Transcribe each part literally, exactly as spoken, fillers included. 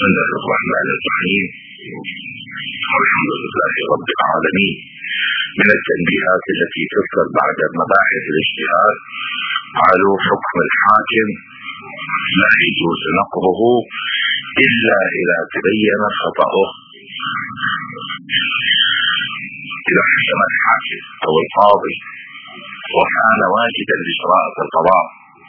بسم الله الرحمن الرحيم. الحمد لله رب العالمين. من التنبيهات التي تذكر بعد مباحث الاجتهاد: قالوا حكم الحاكم لا يجوز نقضه إلا إذا تبين خطأه. إذا حكم الحاكم أو القاضي وكان واجدا لشرائط القضاء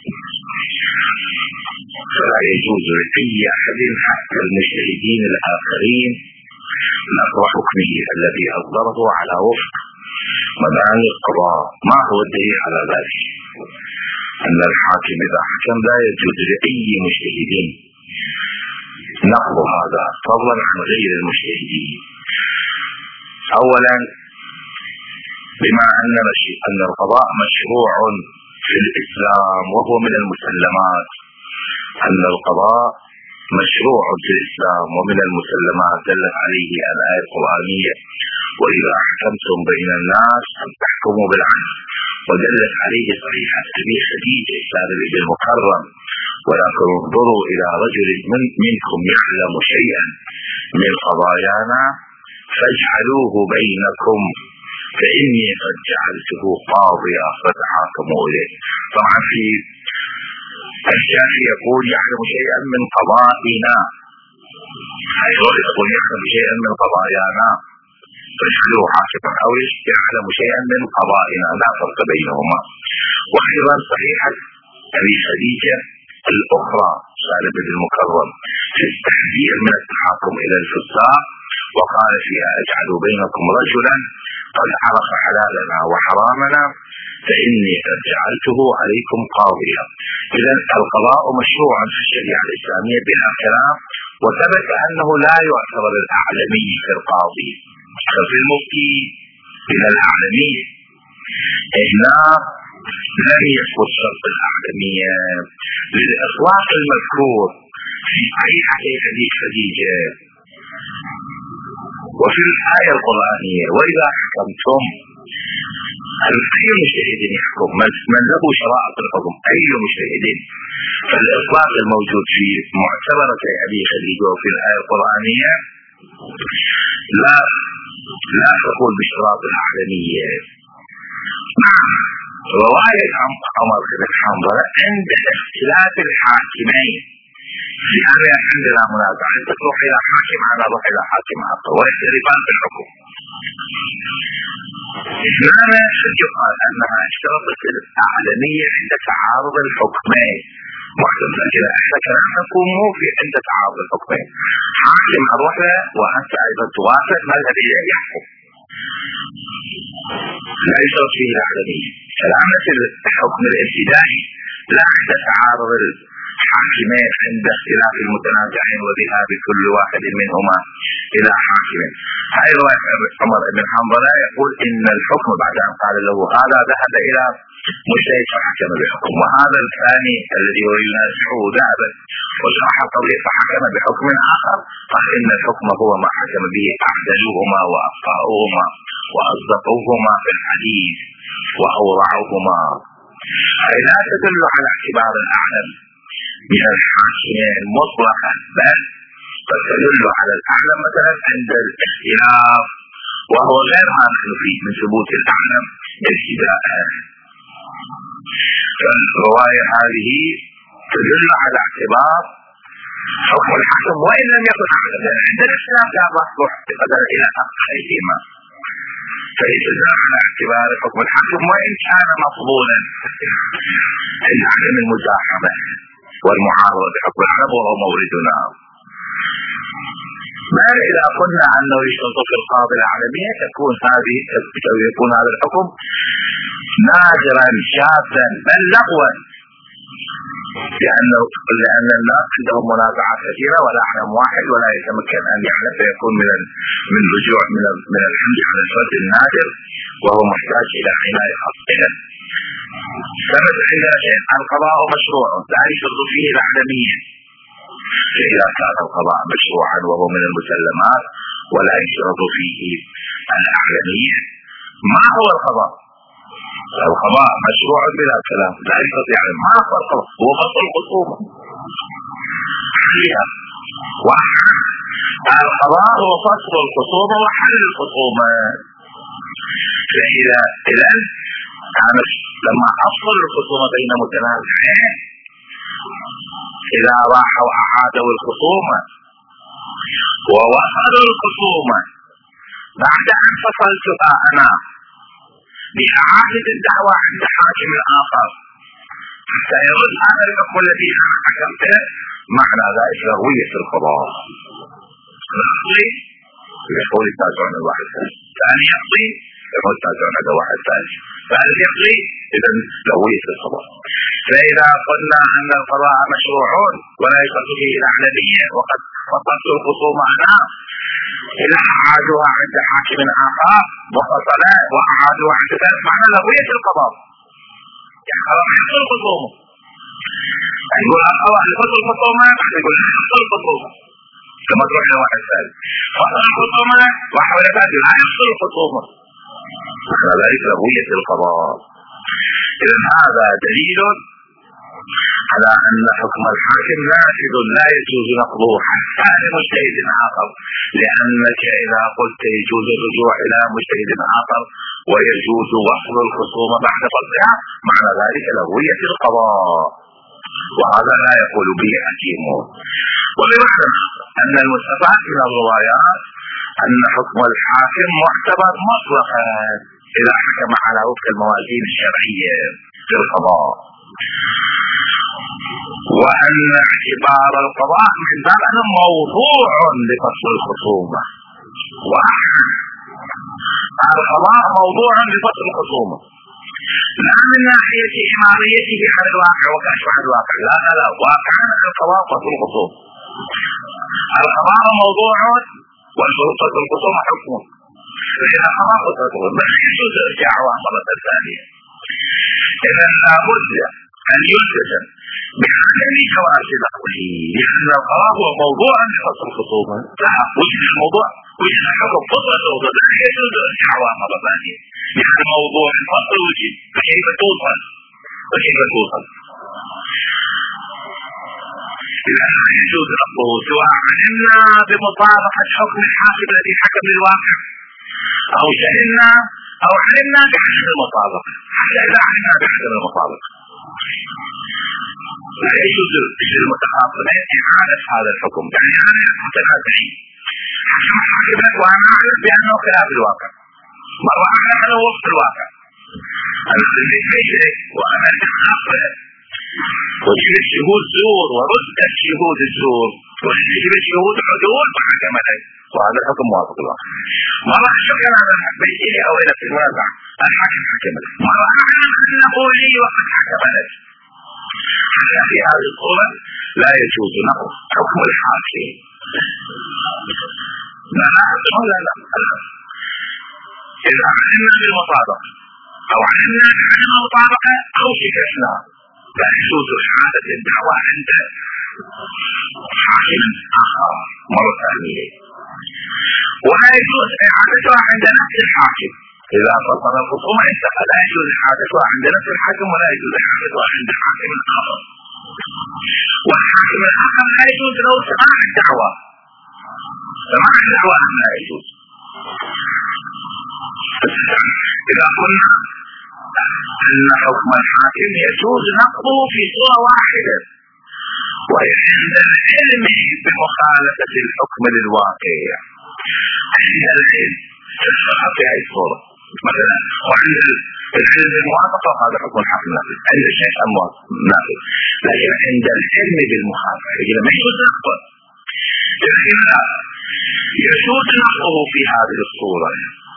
فلا يجوز لأي أحد حتى المجتهدين الآخرين نقض حكمه الذي أصدره على وفق مباني القضاء. ما هو الدليل على ذلك؟ أن الحاكم إذا حكم لا يجوز لأي مجتهدين نقض هذا فضلا عن غير المجتهدين. أولا، بما أن أن القضاء مشروع في الإسلام، وهو من المسلمات أن القضاء مشروع في الإسلام ومن المسلمات دلت عليه الآية القرآنية: وإذا حكمتم بين الناس أن تحكموا بالعدل. ودلت عليه صحيحة أبي خديجة سالم بن المكرم: ولكن انظروا إلى رجل من منكم يعلم شيئا من قضايانا فاجعلوه بينكم فإني قد جعلته قاضيا فتحاكموا إليه. طبعا في الشافعي يقول يعلم شيئا من قضائنا، أيضا يقول يعلم شيئا من قضايانا فاجعلوه حاكما، أو يعلم شيئا من قضائنا، لا فرق بينهما. وأيضا صحيحة أبي خديجة الأخرى سالم بن المكرم في التحذير من التحاكم إلى الفساق، وقال فيها: اجعلوا بينكم رجلا قد عرف حلالنا وحرامنا فإني قد جعلته عليكم قاضيا. إذا القضاء مشروع في الشريعة الإسلامية بلا كلام، وثبت أنه لا يعتبر الأعلمي في القاضي ففي المفتي إلى الأعلمية. هنا لم يثبت شرط الأعلمية للإطلاق المذكور في صحيحة حديث خديجة وفي الآية القرآنية: وإذا حكمتم. أي مجتهد يحكم؟ من له شرائط الحكم أي مجتهد. فالإطلاق الموجود في معتبرة أبي خديجة وفي الآية القرآنية لا لا تقول بشراط الأعلمية. رواية عمر بن حنظلة عند اختلاف الحاكمين في هذا عندنا منازعة: أنت تروح إلى حاكم، أنا أروح إلى حاكم آخر، ويختلفان في الحكم. هنا يقال أنها اشترطت الأعلمية عند تعارض الحكمين. وإذا احنا كلامكم مو في عند تعارض الحكمين، حاكم أروح له وأنت أيضا توافق مذهبي يحكم، لا يشترط فيه الأعلمية. كلامة الحكم الابتدائي لا عند تعارض الحاكمين عند اختلاف المتنازعين وذهاب كل واحد منهما إلى حاكم. هاي رواية عمر بن حنظلة يقول إن الحكم بعد أن قال له هذا ذهب إلى مجتهد فحكم بحكم، وهذا الثاني الذي ينازعه ذهب وشرح القضية فحكم بحكم آخر، قال إن الحكم هو ما حكم به أعدلوهما وأخطأوهما وأصدقوهما في الحديث وأورعوهما. أي لا تدل على اعتبار الأعلم من الحاكمين مطلقا، بل قد تدل على الأعلم مثلا عند الاختلاف، وهو غير ما نحن فيه من ثبوت الأعلم ابتداء. فالرواية هذه تدل على اعتبار حكم الحاكم وإن لم يكن أعلم، لأن عند الاختلاف لا تصلح بقدر إلى أحدهما، فيدل على اعتبار حكم الحاكم وإن كان مفضولا عند عدم المزاحمة والمعارضة بحكم العرب، وهو موردنا. ما إذا قلنا أنه يشترط في القاضي الأعلمية تكون هذه يكون هذا الحكم نادرا شاذا بل لغوا، لأنه لأن الناس عندهم منازعات كثيرة ولا أعلم واحد ولا يتمكن أن يعلم، فيكون من من رجوع من من الحمد على الفرد النادر وهو محتاج إلى عناية خاصة. ثبت عندنا شيء: القضاء مشروع لا يشترط فيه الأعلمية. فإذا كان القضاء مشروعا وهو من المسلمات ولا يشترط فيه الأعلمية، ما هو القضاء؟ القضاء مشروع بلا كلام لا يستطيع. ما هو القضاء؟ هو فصل الخصومة. القضاء هو فصل الخصومة وحل الخصومة. فإذا إذا لما أفصل الخصومة بين متنازعين، إذا راحوا أعادوا الخصومة ووصلوا الخصومة بعد أن فصلتها أنا بإعادة الدعوة عند حاكم آخر حتى يرد هذا الحكم الذي أنا حكمته، معنى ذلك لغوية القضاء. يقضي يقول التاجرون الواحد ثالث، ثاني يقضي يقول التاجرون هذا واحد ثالث، ثالث يقضي، إذا لغوية القضاء. فإذا قلنا أن القضاء مشروع ولا يشترط فيه الأعلمية وقد فصلت الخصومة أنا، إذا أعادوها عند حاكم آخر وفصل وأعادوها عند ثالث، معنى لغوية القضاء. يعني قضاء يفصل الخصومة، يقول القضاء يفصل الخصومة، يقول لا يفصل الخصومة كما تروح إلى واحد ثالث، فصل الخصومة وحول ثالث لا يفصل الخصومة، معنى ذلك لغوية القضاء. إذن هذا دليل على أن حكم الحاكم نافذ لا يجوز نقضه حتى لمجتهد آخر، لأنك إذا قلت يجوز الرجوع إلى مجتهد آخر ويجوز وصل الخصومة بعد فصلها، معنى ذلك لغوية القضاء، وهذا لا يقول به حكيم. وبمعنى أن المستفاد من الروايات أن حكم الحاكم معتبر مطلقا إذا حكم على وفق الموازين الشرعية في القضاء، وأن اعتبار القضاء من باب أنه موضوع لفصل الخصومة، والقضاء موضوع لفصل الخصومة لا من ناحية إماريته على الواقع وكشف عن الواقع، لا لا لا واقعا القضاء فصل الخصومة، القضاء موضوع والفصل الخصومة حكم. فإذا قضاء فصل الخصومة لا يجوز إرجاعها مرة ثانية. إذا لابد أن يلتزم بعدم جواز نقله، لأن القضاء هو موضوع لفصل الخصومة، لا وجد الموضوع وجد حكم فصل الخصومة لا يجوز إرجاعها مرة ثانية، لأن موضوع الفصل وجد، فكيف توصل فكيف توصل إذا لا يجوز نقله، سواء علمنا بمطابقة حكم الحاكم الذي حكم للواقع أو جهلنا أو علمنا بعدم المطابقة. حتى إذا علمنا بعدم المطابقة لا يجوز للمتخاصمين إعادة هذا الحكم. يعني أنا متنازعين حكم الحاكم وأنا أعلم بأنه خلاف الواقع، مرة أعلم أنه وفق الواقع، أنا أعلم بشيء وأنا أخطأ وجب الشهود زور ورد الشهود الزور وجب الشهود عدول وحكم عليه، وهذا الحكم موافق الواقع. مرة أشكر على بيته أو إلى في الواقع الحاكم حكم عليه، مرة أعلم أنه لي وقد حكم عليه. حتى في هذه الصورة لا يجوز نقض حكم الحاكم. لا لا لا لا إذا علمنا بالمطابقة أو علمنا بعدم المطابقة أو شكشنا لا يجوز إعادة الدعوة عند حاكم آخر مرة ثانية، ولا يجوز إعادتها عند نفس الحاكم. إذا فصل الخصومة انتهى لا يجوز إعادتها عند نفس الحاكم ولا يجوز إعادتها عند حاكم آخر، والحاكم الآخر لا يجوز له سماع الدعوة، سماع الدعوة لا يجوز. إذا قلنا أن حكم الحاكم يجوز نقضه في صورة واحدة وهي عند العلم بمخالفة الحكم للواقع، عند العلم في هذه الصورة مثلا، وعند العلم بالموافقة هذا حكم الحاكم نافذ، عند الشيء نافذ، لكن عند العلم بالمخالفة ما يجوز نقضه. إذا يجوز نقضه في هذه الصورة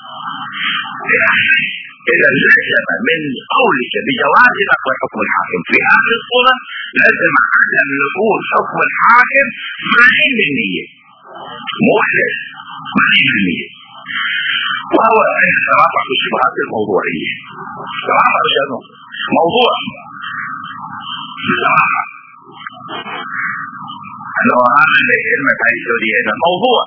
إذا لزم من قولك بجواز نقض حكم الحاكم في هذه الصورة لازم عدم نقول حكم الحاكم معنى بالنية مخلص معنى بالنية، وهو رافع الشبهات الموضوعية. رافع شنو موضوع بصراحة أنه هذا اللي كلمة هاي السورية هذا موضوع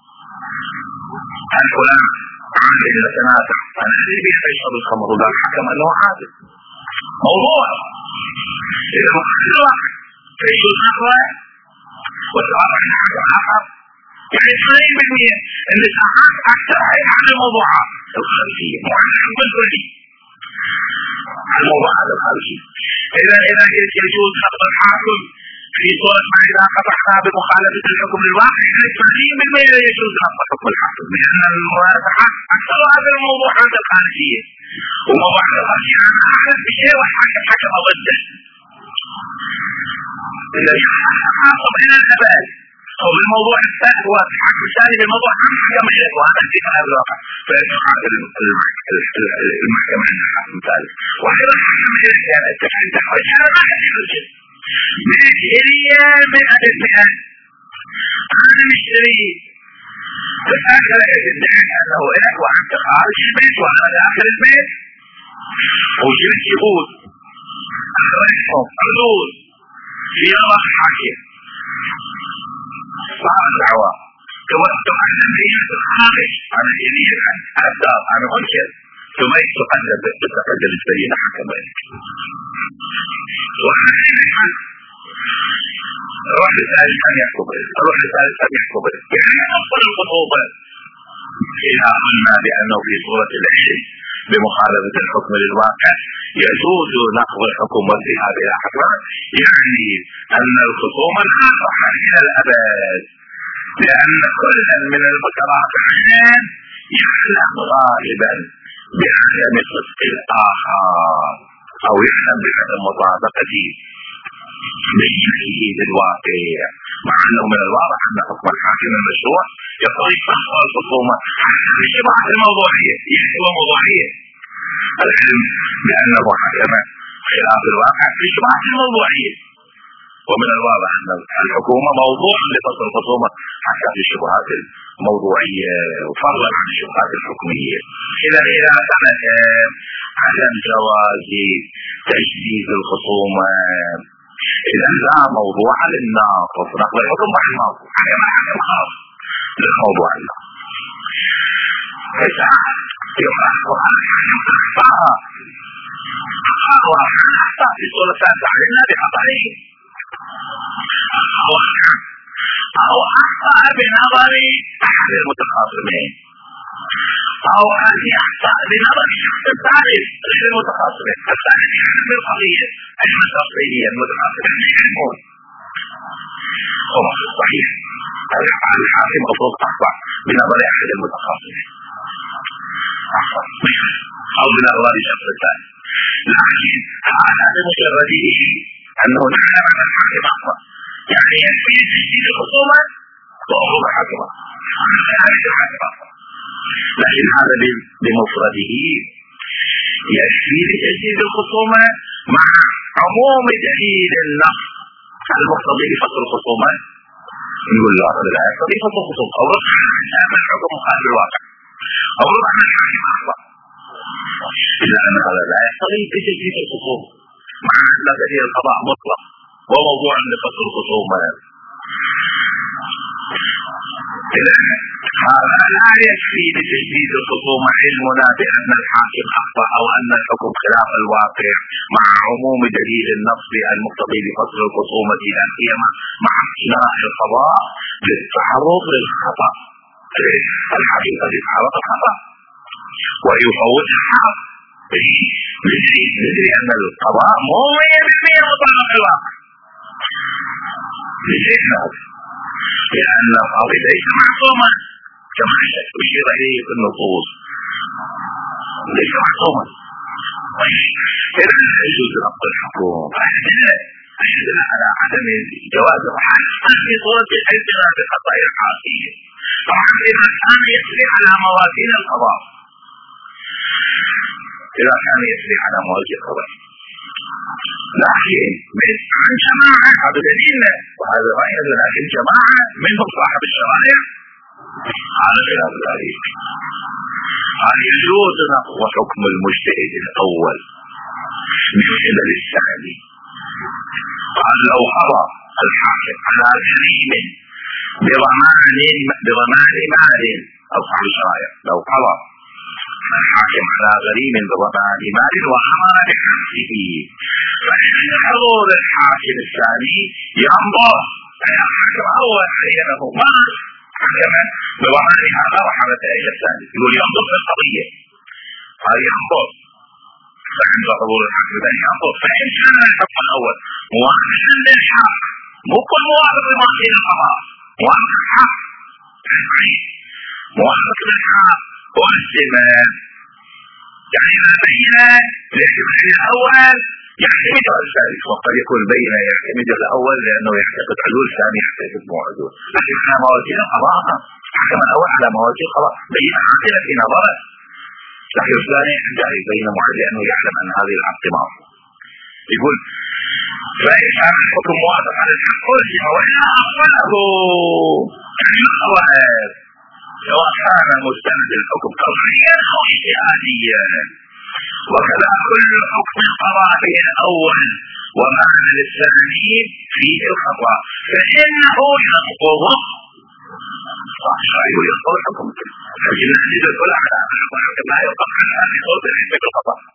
هل فلان عامل إلى تنازع أنا أدري بيه يشرب الخمر ولا حكم أنه عادل موضوع إذا مخلص يجوز نقضه والسؤال عن حاجة آخر يعني ثمانين بالمئة النزاعات أكثر هي عن الموضوعات الخارجية مو عن الحكم الكلي، عن الموضوعات الخارجية. إذا إذا يجوز نقض الحاكم في صورة ما إذا قطعها بمخالفة الحكم الواقع يعني ثمانين بالمئة يجوز نقض حكم الحاكم، لأن المنازعات أكثر هذه الموضوعات الخارجية، وموضوعات الخارجية أنا أعلم بشيء والحاكم حكم ضده. الذي حاصل إلى الأبد أو بالموضوع الثاني هو الحكم الثاني بالموضوع عن حكم الشيء وهذا في هذا الواقع فيتحقق المحكمة عند الحكم الثالث وأيضا حكم الشيء كان التحديد تحويج هذا ما كان يرجع من الشرية مئة بالمئة. أنا مشتري فآخر يدعي أنه إلك وأنت خارج البيت وأنا داخل البيت وجبت شهود أخرجهم حدود في الله الحاكم صار الدعوة توجه عن نبيه الخارج عن الإليه الدار عن غنشر ثم يتقلب بتقدر السبيل حكم ذلك وحكم روح الثالث أن يحكم روح الثالث أن يحكم يعني أفضل الخطوبة إذا قلنا بأنه في صورة العلم بمخالفة الحكم للواقع يجوز نقض الحكم والذهاب إلى حكم، يعني أن الخصومة لا تصح إلى الأبد لأن كل من المترافعين يعلم غالبا بعدم صدق الآخر أو يعلم بعدم مطابقته بشكله بالواقع، مع أنه من الواضح أن حكم الحاكم المشروع يقتضي فحص الخصومة حتى بشبهة الموضوعية يحوى موضوعية العلم بأنه حكم خلاف الواقع بشبهة الموضوعية، ومن الواضح أن الحكومة موضوع لفصل الخصومة حتى بشبهات الموضوعية وفضلا عن الشبهات الحكمية. إذا إذا ثبت عدم جواز تجديد الخصومة إذا لا موضوع للناقض نقض الحكم بعد الموضوع حكم حكم خاص للموضوع الناقض إذا يحقق على أخطاء أخطاء أخطاء في صورة تعلمنا بخطئه أو أخطأ بنظر أحد المتخاصمين أو أن يخطأ بنظر الشخص الثالث غير المتخاصمين الثالث يعلم بالقضية المتخاصمية المتخاصمين يعلمون خلاص صحيح الحاكم مفروض أخطأ بنظر أحد المتخاصمين أخطأ أو بنظر الشخص الثالث، لكن هذا بمجرده أنه نعلم أن الحاكم أخطأ يعني يكفي تجديد الخصومة وأمر الحاكم لكن هذا بمفرده يكفي لتجديد الخصومة مع عموم دليل النص المقتضي لفصل الخصومة نقول له هذا لا يقتضي فصل الخصومة أو رفع عن الحكم مخالف الواقع أو رفع عن الحاكم أخطأ إلا أن هذا لا يقتضي بتجديد الخصومة مع أن دليل القضاء مطلق وموضوع لفصل الخصومة. هذا لا يكفي لتجديد الخصومة علمنا بأن الحاكم أخطأ أو أن الحكم خلاف الواقع مع عموم دليل النص المقتضي لفصل الخصومة لا سيما مع امتناع القضاء للتعرض للخطأ. الحاكم قد يتعرض للخطأ ويفوت الحق بدليل أن القضاء مو مية بالمية مطابق الواقع لشيء هذا لأن القاضي ليس معصوما كما أشير إليه في النصوص ليس معصوما. إذا لا يجوز نقض الحكم أشهد على عدم جواز حتى في صورة حيثنا بخطأ الحاكم طبعا إذا كان يسري على موازين القضاء إذا كان يسري على موازين القضاء لكن عن جماعة هذا دليلنا وهذا رأينا لكن جماعة منهم صاحب الشرائع على خلاف ذلك هل يجوز نقض حكم المجتهد الأول من قبل الثاني؟ قال لو قضى الحاكم على غريم بضمان بضمان مال أصحاب الشرائع لو قضى الحاكم على غريم بضمان مال وأمر بحبسه فإن حضور الحاكم الثاني ينظر حكم اول عينه ما حكم بوهان هذا وحمد الى الثاني، يقول ينظر في القضيه هذه ينظر فعند قبول الحكم الثاني ينظر، فان كان الحكم الاول موافقا للحق، مو كل موافق لما قيل القضاء، موافق الحق موافق بالحق والاستئمان، يعني اذا بين لاعتبار الاول يعتمد على الثالث، وقد يكون بين يعتمد على الاول لانه يعتقد علول، الثاني يعتقد مو علول، لكن على موازين القضاء حكم الاول على موازين القضاء بين عاقله في نظره، لكن الثاني عنده بين معد لانه يعلم ان هذه العقد معصوم. يقول فإن كان الحكم موافق على الحق والسمع وإلا أقبله، يعني الخوارج سواء كان مستند الحكم قضائيا أو اجتهاديا، وكذا كل حكم قضائي الأول ومعنى للثاني فيه الخطأ فإنه ينقض يقول ينقض الحكم، لكن نحن نقول على لا يطبق على هذه الخطأ